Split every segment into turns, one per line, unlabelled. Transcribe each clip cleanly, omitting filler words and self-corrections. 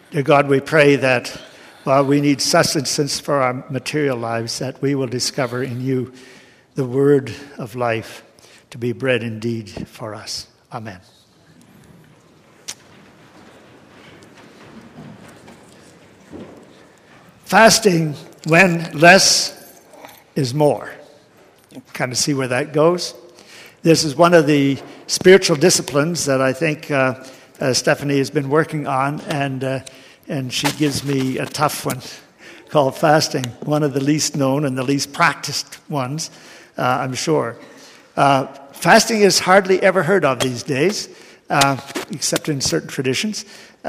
Dear God, we pray that while we need sustenance for our material lives, that we will discover in you the word of life to be bread indeed for us. Amen. Fasting when less is more. You kind of see where that goes. This is one of the spiritual disciplines that I think Stephanie has been working on, and she gives me a tough one called fasting, one of the least known and the least practiced ones, I'm sure. Fasting is hardly ever heard of these days, except in certain traditions.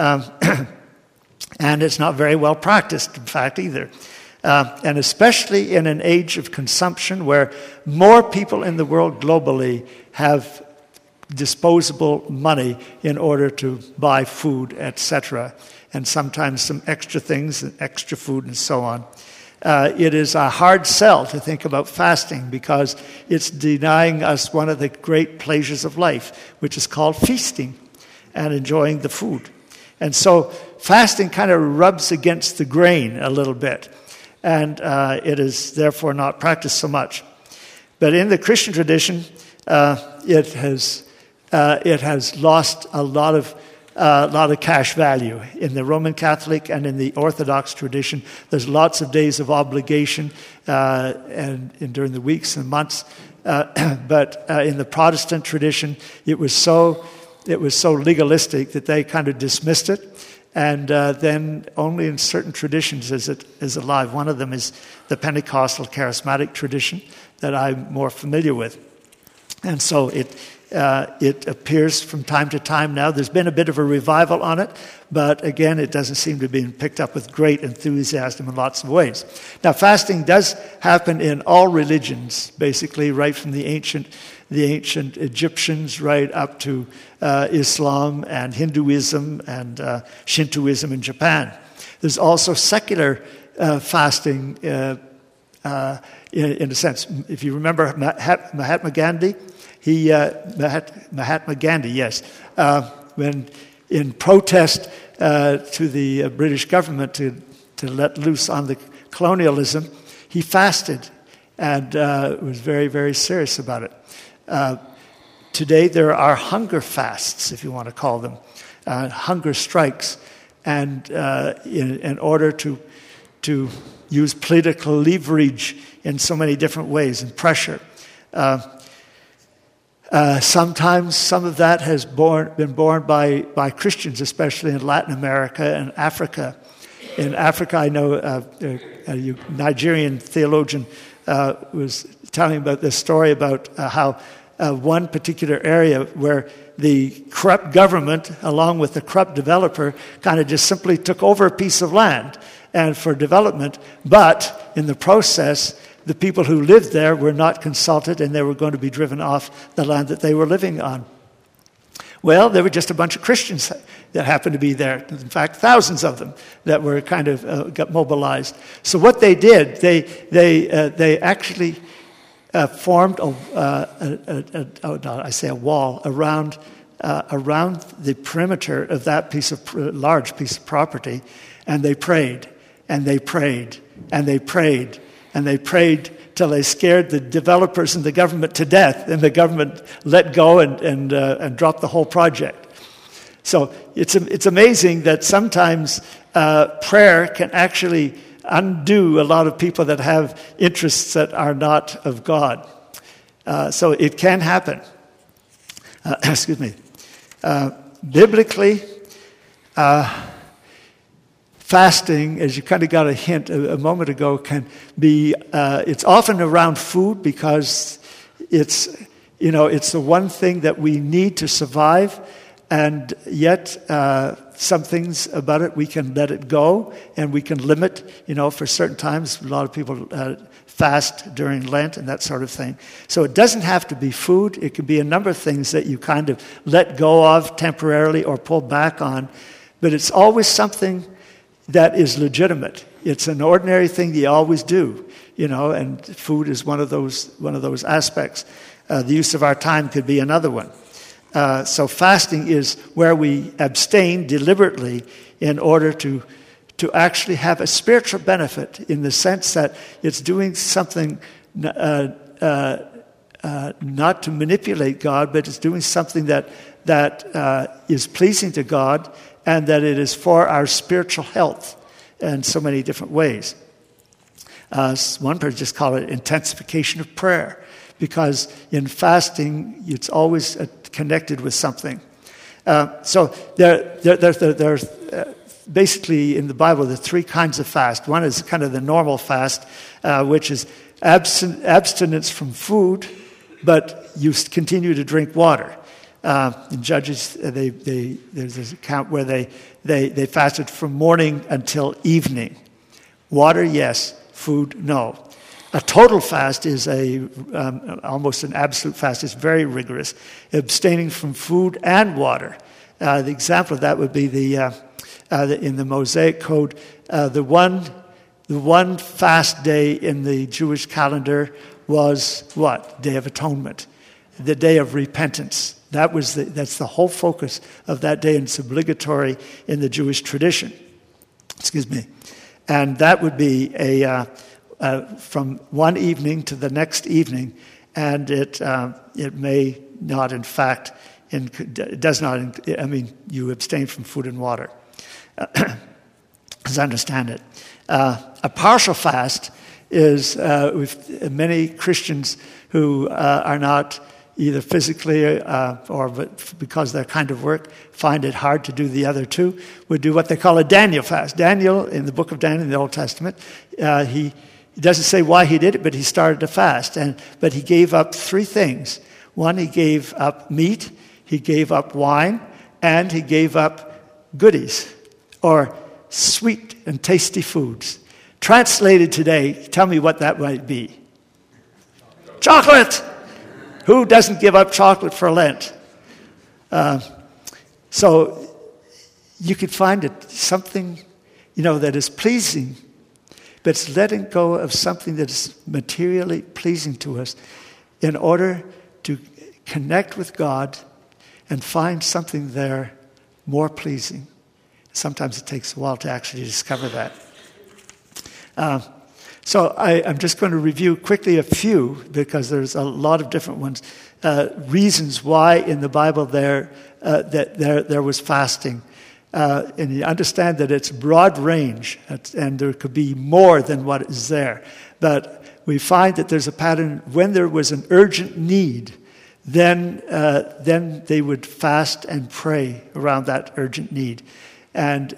And it's not very well practiced, in fact, either. And especially in an age of consumption where more people in the world globally have disposable money in order to buy food, etc., and sometimes some extra things, and extra food, and so on. It is a hard sell to think about fasting because it's denying us one of the great pleasures of life, which is called feasting and enjoying the food. And so fasting kind of rubs against the grain a little bit, and it is therefore not practiced so much. But in the Christian tradition, it has lost a lot of cash value. In the Roman Catholic and in the Orthodox tradition, there's lots of days of obligation and during the weeks and months. But in the Protestant tradition, it was so legalistic that they kind of dismissed it. And then only in certain traditions is it alive. One of them is the Pentecostal charismatic tradition that I'm more familiar with. And so it appears from time to time now. There's been a bit of a revival on it, but again, it doesn't seem to be picked up with great enthusiasm in lots of ways. Now, fasting does happen in all religions, basically, right from the ancient Egyptians right up to Islam and Hinduism and Shintoism in Japan. There's also secular fasting in a sense. If you remember Mahatma Gandhi, Mahatma Gandhi, yes, when in protest to the British government to let loose on the colonialism, he fasted and was very, very serious about it. Today there are hunger fasts, if you want to call them, hunger strikes, and in order to use political leverage in so many different ways and pressure. Sometimes some of that has been borne by Christians, especially in Latin America and Africa. In Africa, I know a Nigerian theologian was telling about this story about how one particular area where the corrupt government, along with the corrupt developer, kind of just simply took over a piece of land and for development, but in the process, the people who lived there were not consulted and they were going to be driven off the land that they were living on. Well, there were just a bunch of Christians that happened to be there. In fact, thousands of them that were kind of got mobilized. So what they did, they actually formed a wall around the perimeter of that large piece of property, and they prayed, and they prayed, and they prayed, and they prayed till they scared the developers and the government to death, and the government let go and dropped the whole project. So it's amazing that sometimes prayer can actually undo a lot of people that have interests that are not of God. So it can happen. Excuse me. Biblically, fasting, as you kind of got a hint a moment ago, can be, it's often around food because it's the one thing that we need to survive, and yet some things about it we can let it go and we can limit, for certain times. A lot of people fast during Lent and that sort of thing. So it doesn't have to be food. It can be a number of things that you kind of let go of temporarily or pull back on, but it's always something that is legitimate. It's an ordinary thing you always do, and food is one of those aspects. The use of our time could be another one. So fasting is where we abstain deliberately in order to actually have a spiritual benefit, in the sense that it's doing something not to manipulate God, but it's doing something that is pleasing to God, and that it is for our spiritual health in so many different ways. One person just call it intensification of prayer, because in fasting it's always connected with something. So there's basically in the Bible there are three kinds of fast. One is kind of the normal fast, which is abstinence from food, but you continue to drink water. In Judges, there's this account where they fasted from morning until evening. Water, yes. Food, no. A total fast is almost an absolute fast. It's very rigorous, abstaining from food and water. The example of that would be in the Mosaic Code, the one fast day in the Jewish calendar was what? Day of Atonement, the day of repentance. That's the whole focus of that day, and it's obligatory in the Jewish tradition. Excuse me. And that would be from one evening to the next evening, and it may not, in fact, it does not. I mean, you abstain from food and water, as I understand it. A partial fast is with many Christians who are not either physically or because their kind of work find it hard to do the other two, would do what they call a Daniel fast. Daniel, in the book of Daniel in the Old Testament, he doesn't say why he did it, but he started a fast. But he gave up three things. One, he gave up meat, he gave up wine, and he gave up goodies, or sweet and tasty foods. Translated today, tell me what that might be. Chocolate! Who doesn't give up chocolate for Lent? So you could find it something, that is pleasing, but it's letting go of something that is materially pleasing to us in order to connect with God and find something there more pleasing. Sometimes it takes a while to actually discover that. So I'm just going to review quickly a few, because there's a lot of different ones, reasons why in the Bible there was fasting. And you understand that it's broad range, and there could be more than what is there. But we find that there's a pattern. When there was an urgent need, then they would fast and pray around that urgent need. And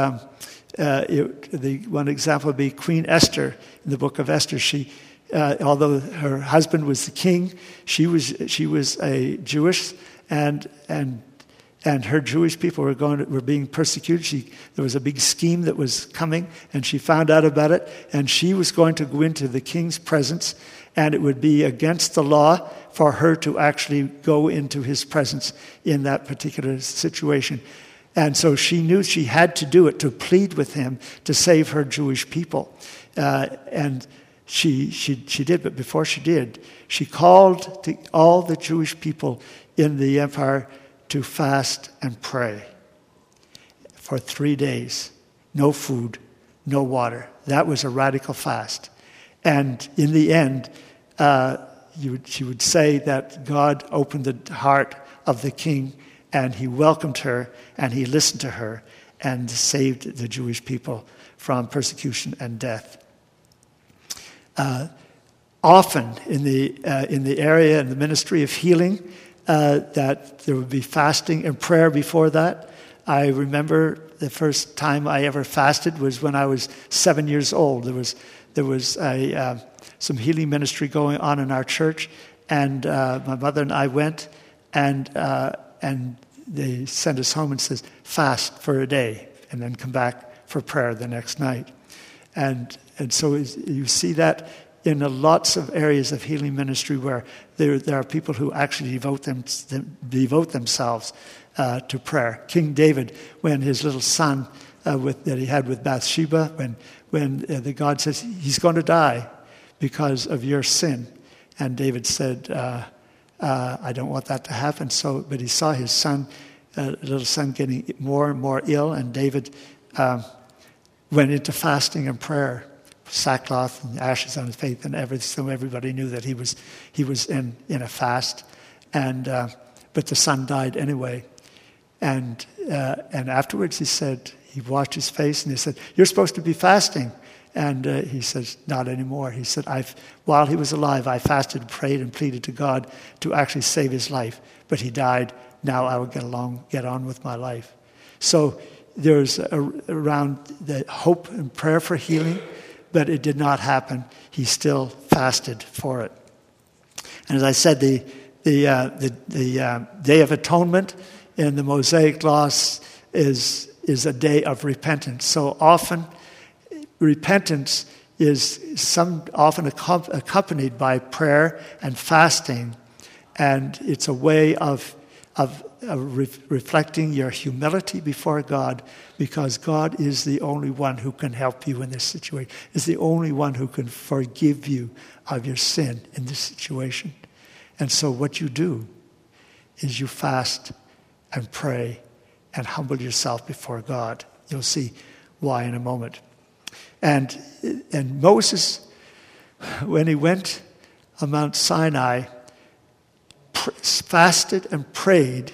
the one example would be Queen Esther in the book of Esther. She, although her husband was the king, she was a Jewish, and her Jewish people were being persecuted. There was a big scheme that was coming, and she found out about it, and she was going to go into the king's presence, and it would be against the law for her to actually go into his presence in that particular situation. And so she knew she had to do it to plead with him to save her Jewish people. And she did, but before she did, she called to all the Jewish people in the empire to fast and pray for 3 days. No food, no water. That was a radical fast. And in the end, she would say that God opened the heart of the king, and he welcomed her, and he listened to her, and saved the Jewish people from persecution and death. Often in the area and the ministry of healing, that there would be fasting and prayer before that. I remember the first time I ever fasted was when I was 7 years old. There was some healing ministry going on in our church, and my mother and I went, and they sent us home and says, fast for a day, and then come back for prayer the next night. And so you see that in lots of areas of healing ministry where there are people who actually devote themselves to prayer. King David, when his little son that he had with Bathsheba, when the God says he's going to die because of your sin, and David said, I don't want that to happen. But he saw his son, little son, getting more and more ill, and David went into fasting and prayer, sackcloth and ashes on his face and everything. So everybody knew that he was in a fast, but the son died anyway. And afterwards he washed his face and he said, "You're supposed to be fasting." And he says, "Not anymore." He said, while he was alive, I fasted, prayed, and pleaded to God to actually save his life. But he died. Now I will get on with my life. So there's around the hope and prayer for healing, but it did not happen. He still fasted for it. And as I said, the Day of Atonement in the Mosaic laws is a day of repentance. So often, repentance is often accompanied by prayer and fasting, and it's a way of reflecting your humility before God, because God is the only one who can help you in this situation, is the only one who can forgive you of your sin in this situation. And so what you do is you fast and pray and humble yourself before God. You'll see why in a moment. And Moses, when he went on Mount Sinai, fasted and prayed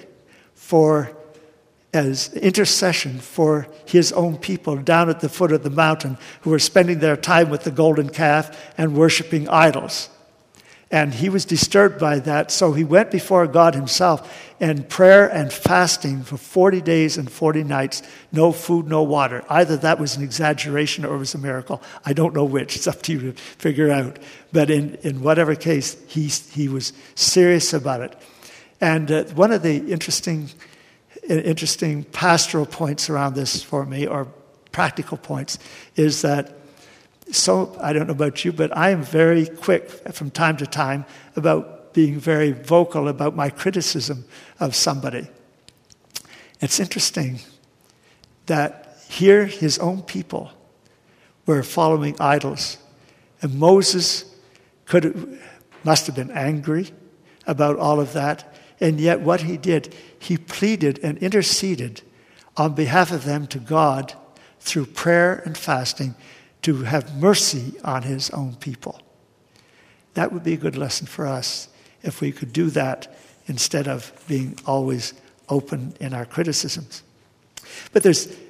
as intercession for his own people down at the foot of the mountain who were spending their time with the golden calf and worshiping idols. And he was disturbed by that, so he went before God himself in prayer and fasting for 40 days and 40 nights, no food, no water. Either that was an exaggeration or it was a miracle. I don't know which. It's up to you to figure out. But in whatever case, he was serious about it. And one of the interesting pastoral points around this for me, or practical points, is that I don't know about you, but I am very quick from time to time about being very vocal about my criticism of somebody. It's interesting that here his own people were following idols, and Moses must have been angry about all of that, and yet what he did, he pleaded and interceded on behalf of them to God through prayer and fasting, to have mercy on his own people. That would be a good lesson for us if we could do that instead of being always open in our criticisms. But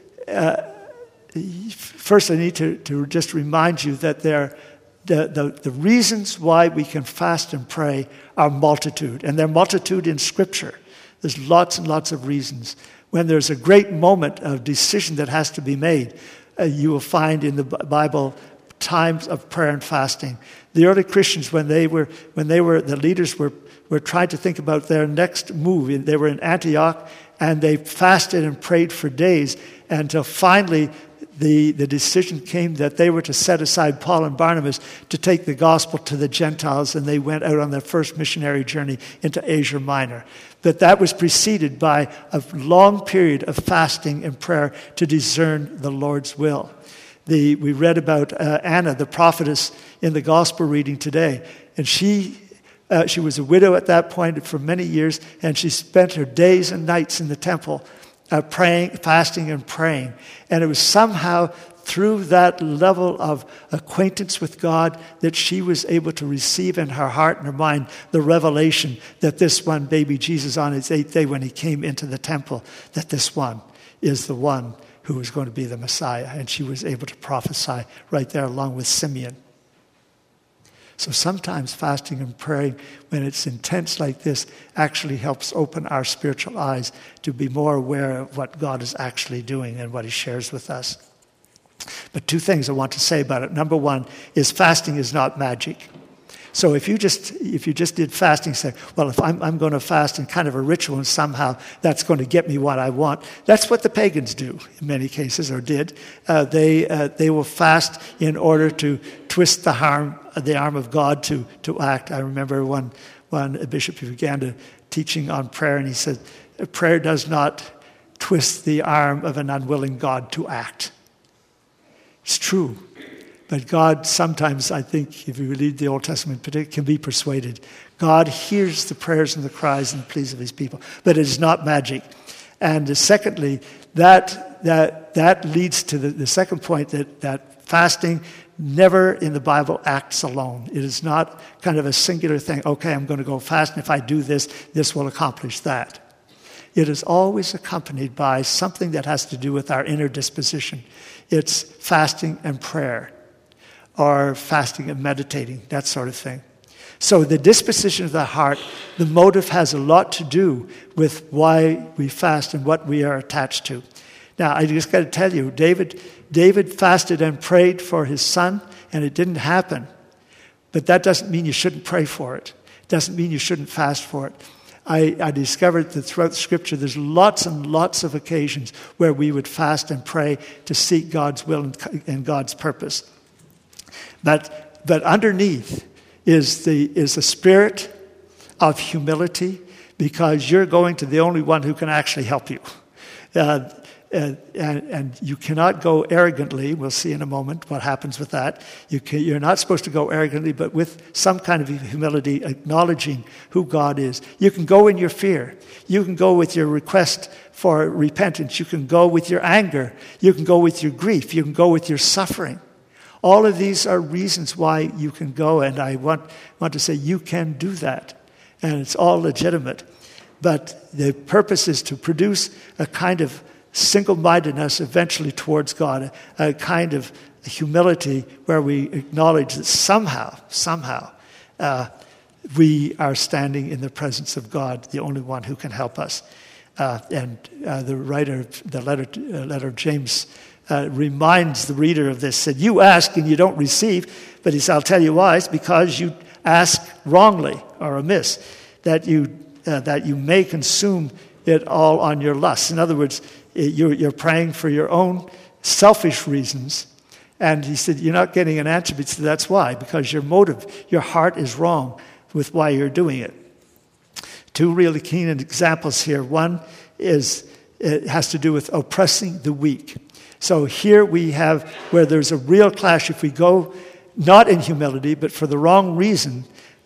first I need to just remind you that the reasons why we can fast and pray are multitude, and they're multitude in Scripture. There's lots and lots of reasons. When there's a great moment of decision that has to be made, you will find in the Bible times of prayer and fasting. The early Christians, when the leaders were trying to think about their next move, they were in Antioch, and they fasted and prayed for days until finally the decision came that they were to set aside Paul and Barnabas to take the gospel to the Gentiles, and they went out on their first missionary journey into Asia Minor. But that was preceded by a long period of fasting and prayer to discern the Lord's will. We read about Anna, the prophetess, in the gospel reading today, and she was a widow at that point for many years, and she spent her days and nights in the temple praying, fasting and praying. And it was somehow through that level of acquaintance with God that she was able to receive in her heart and her mind the revelation that this one, baby Jesus, on his 8th day when he came into the temple, that this one is the one who was going to be the Messiah. And she was able to prophesy right there along with Simeon. So sometimes fasting and praying, when it's intense like this, actually helps open our spiritual eyes to be more aware of what God is actually doing and what he shares with us. But 2 things I want to say about it. Number 1 is fasting is not magic. So if you just did fasting, say, well, if I'm going to fast in kind of a ritual and somehow that's going to get me what I want, that's what the pagans do in many cases, or did. They will fast in order to twist the arm of God to act. I remember one bishop who began teaching on prayer, and he said, prayer does not twist the arm of an unwilling God to act. It's true. But God sometimes, I think, if you read the Old Testament, can be persuaded. God hears the prayers and the cries and the pleas of his people. But it is not magic. And secondly, that leads to the second point, that fasting never in the Bible acts alone. It is not kind of a singular thing. Okay, I'm going to go fast, and if I do this, this will accomplish that. It is always accompanied by something that has to do with our inner disposition. It's fasting and prayer, or fasting and meditating, that sort of thing. So the disposition of the heart, the motive has a lot to do with why we fast and what we are attached to. Now, I just got to tell you, David fasted and prayed for his son, and it didn't happen. But that doesn't mean you shouldn't pray for it. It doesn't mean you shouldn't fast for it. I discovered that throughout Scripture, there's lots and lots of occasions where we would fast and pray to seek God's will and God's purpose. But underneath is a spirit of humility, because you're going to the only one who can actually help you. And you cannot go arrogantly. We'll see in a moment what happens with that. You're not supposed to go arrogantly, but with some kind of humility, acknowledging who God is. You can go in your fear. You can go with your request for repentance. You can go with your anger. You can go with your grief. You can go with your suffering. All of these are reasons why you can go, and I want to say you can do that. And it's all legitimate. But the purpose is to produce a kind of single-mindedness eventually towards God, a kind of humility where we acknowledge that somehow, we are standing in the presence of God, the only one who can help us. And the writer of the letter of James reminds the reader of this, said, you ask and you don't receive, but he said, I'll tell you why. It's because you ask wrongly or amiss, that you may consume it all on your lusts. In other words, you're praying for your own selfish reasons. And he said, you're not getting an answer, but that's why, because your motive, your heart is wrong with why you're doing it. Two really keen examples here. One is, it has to do with oppressing the weak. So here we have where there's a real clash. If we go not in humility, but for the wrong reason,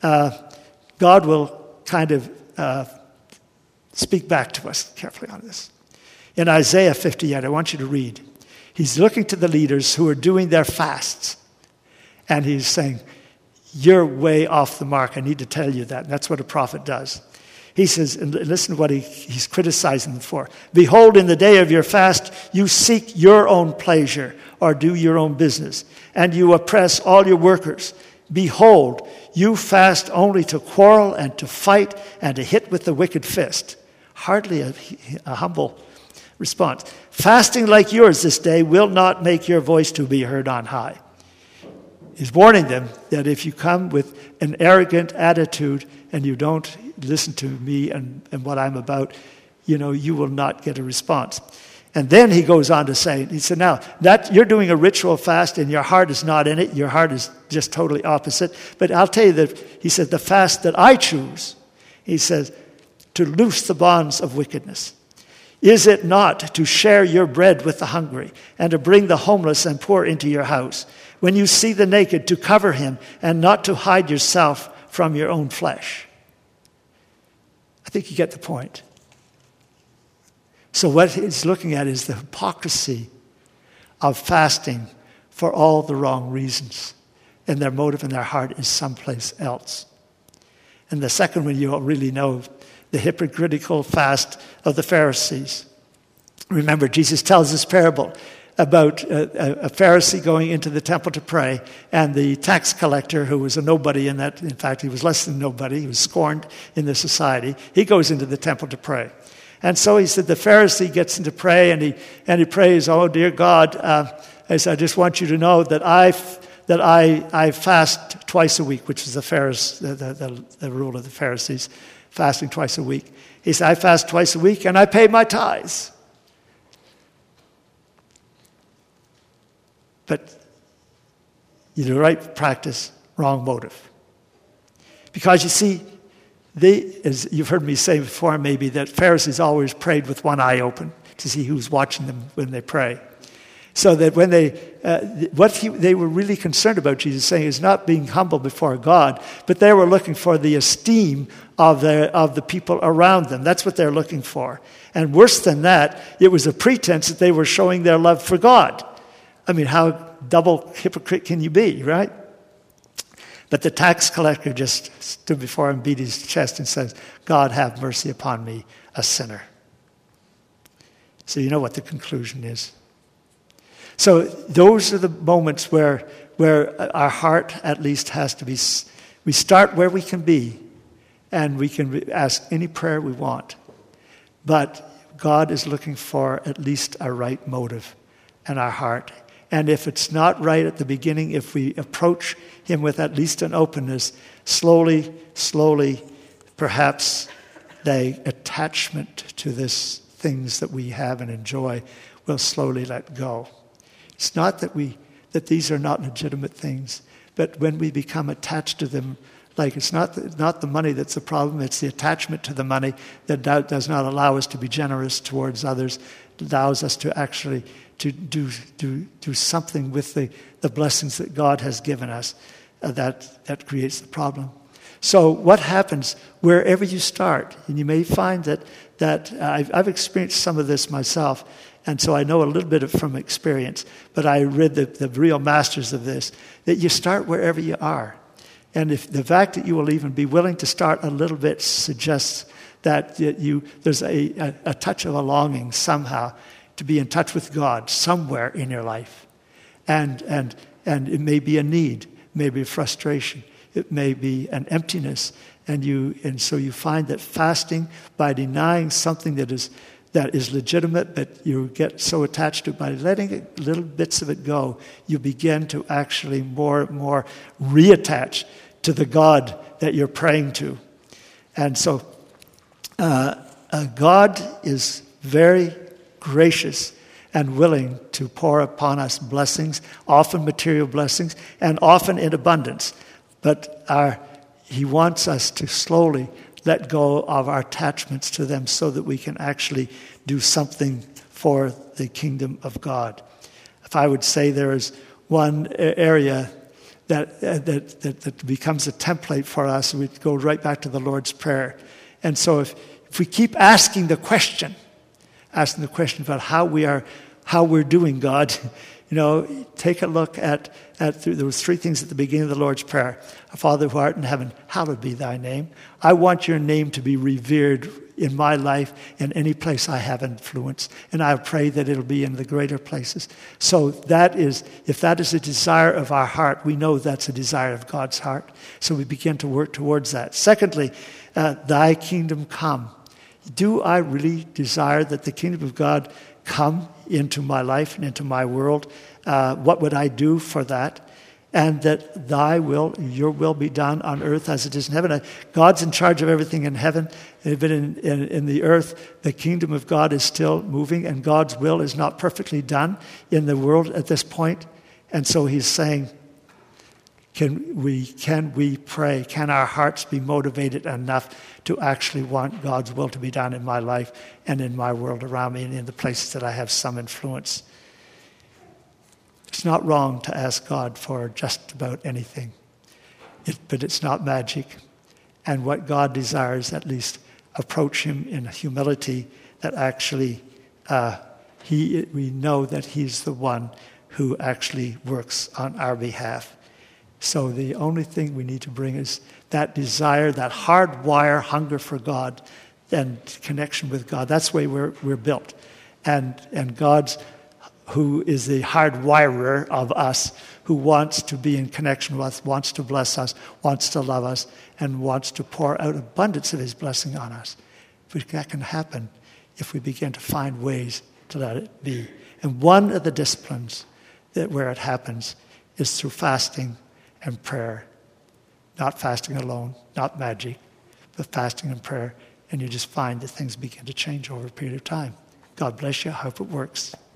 God will kind of speak back to us carefully on this. In Isaiah 58, I want you to read. He's looking to the leaders who are doing their fasts. And he's saying, you're way off the mark. I need to tell you that. And that's what a prophet does. He says, and listen to what he's criticizing them for. Behold, in the day of your fast, you seek your own pleasure or do your own business, and you oppress all your workers. Behold, you fast only to quarrel and to fight and to hit with the wicked fist. Hardly a humble response. Fasting like yours this day will not make your voice to be heard on high. He's warning them that if you come with an arrogant attitude and you don't listen to me and what I'm about, you will not get a response. And then he goes on to say, he said, now, that you're doing a ritual fast and your heart is not in it. Your heart is just totally opposite. But I'll tell you that, he said, the fast that I choose, he says, to loose the bonds of wickedness. Is it not to share your bread with the hungry and to bring the homeless and poor into your house? When you see the naked, to cover him and not to hide yourself from your own flesh. I think you get the point. So what he's looking at is the hypocrisy of fasting for all the wrong reasons. And their motive and their heart is someplace else. And the second one you'll really know, the hypocritical fast of the Pharisees. Remember, Jesus tells this parable about a Pharisee going into the temple to pray, and the tax collector, who was a nobody in that, in fact, he was less than nobody, he was scorned in the society, he goes into the temple to pray. And so he said the Pharisee gets into pray, and he prays, oh, dear God, I just want you to know that I fast twice a week, which is the rule of the Pharisees, fasting twice a week. He said, I fast twice a week, and I pay my tithes. But the right practice, wrong motive. Because you see, as you've heard me say before maybe, that Pharisees always prayed with one eye open to see who's watching them when they pray. So that when they were really concerned about, Jesus saying, is not being humble before God, but they were looking for the esteem of the people around them. That's what they're looking for. And worse than that, it was a pretense that they were showing their love for God. I mean, how double hypocrite can you be, right? But the tax collector just stood before him, beat his chest, and says, God, have mercy upon me, a sinner. So you know what the conclusion is. So those are the moments where our heart at least has to be, we start where we can be, and we can ask any prayer we want. But God is looking for at least a right motive in our heart. And if it's not right at the beginning, if we approach him with at least an openness, slowly, perhaps the attachment to these things that we have and enjoy will slowly let go. It's not that these are not legitimate things, but when we become attached to them, like it's not the money that's the problem, it's the attachment to the money that does not allow us to be generous towards others, allows us to actually to do something with the blessings that God has given us. That creates the problem. So what happens wherever you start, and you may find that I've experienced some of this myself, and so I know a little bit from experience, but I read the real masters of this, that you start wherever you are. And if the fact that you will even be willing to start a little bit suggests that there's a touch of a longing somehow to be in touch with God somewhere in your life. And it may be a need, maybe a frustration, it may be an emptiness, and so you find that fasting, by denying something that is legitimate, but you get so attached to it, by letting little bits of it go, you begin to actually more and more reattach to the God that you're praying to. And so God is very gracious and willing to pour upon us blessings, often material blessings, and often in abundance. But he wants us to slowly let go of our attachments to them so that we can actually do something for the kingdom of God. If I would say there is one area that becomes a template for us, we go right back to the Lord's Prayer. And so if we keep asking the question about how we're doing, God, take a look at those three things at the beginning of the Lord's Prayer. Our Father who art in heaven, hallowed be thy name. I want your name to be revered in my life in any place I have influence. And I pray that it'll be in the greater places. So if that is a desire of our heart, we know that's a desire of God's heart. So we begin to work towards that. Secondly, thy kingdom come. Do I really desire that the kingdom of God come into my life and into my world? What would I do for that? And that your will be done on earth as it is in heaven. God's in charge of everything in heaven. But in the earth, the kingdom of God is still moving, and God's will is not perfectly done in the world at this point. And so he's saying, can we pray? Can our hearts be motivated enough to actually want God's will to be done in my life and in my world around me and in the places that I have some influence? It's not wrong to ask God for just about anything, but it's not magic. And what God desires, at least approach him in humility, that actually we know that he's the one who actually works on our behalf. So the only thing we need to bring is that desire, that hardwire hunger for God and connection with God. That's the way we're built. And God's who is the hardwirer of us, who wants to be in connection with us, wants to bless us, wants to love us, and wants to pour out abundance of his blessing on us. But that can happen if we begin to find ways to let it be. And one of the disciplines where it happens is through fasting and prayer. Not fasting alone, not magic, but fasting and prayer. And you just find that things begin to change over a period of time. God bless you. I hope it works.